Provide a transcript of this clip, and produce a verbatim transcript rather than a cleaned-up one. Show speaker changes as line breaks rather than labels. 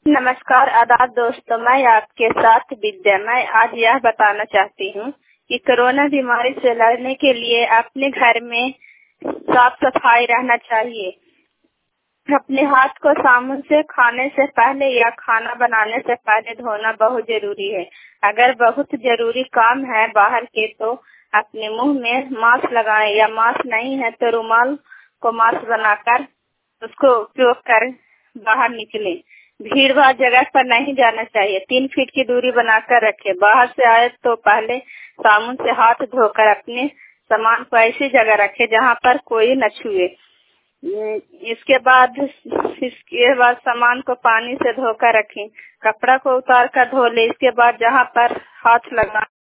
नमस्कार, आदाब दोस्तों। मैं आपके साथ विद्या। मैं आज यह बताना चाहती हूँ कि कोरोना बीमारी से लड़ने के लिए अपने घर में साफ सफाई रहना चाहिए। अपने हाथ को साबुन से खाने से पहले या खाना बनाने से पहले धोना बहुत जरूरी है। अगर बहुत जरूरी काम है बाहर के तो अपने मुंह में मास्क लगाएं या मास्क नहीं है तो रुमाल को मास्क बनाकर उसको उपयोग कर बाहर निकलें। भीड़ भाड़ जगह पर नहीं जाना चाहिए। तीन फीट की दूरी बनाकर रखें। बाहर से आए तो पहले साबुन से हाथ धोकर अपने सामान को ऐसी जगह रखें जहां पर कोई न छुए। इसके बाद इसके बाद सामान को पानी से धोकर रखें। कपड़ा को उतार कर धो ले। इसके बाद जहां पर हाथ लगा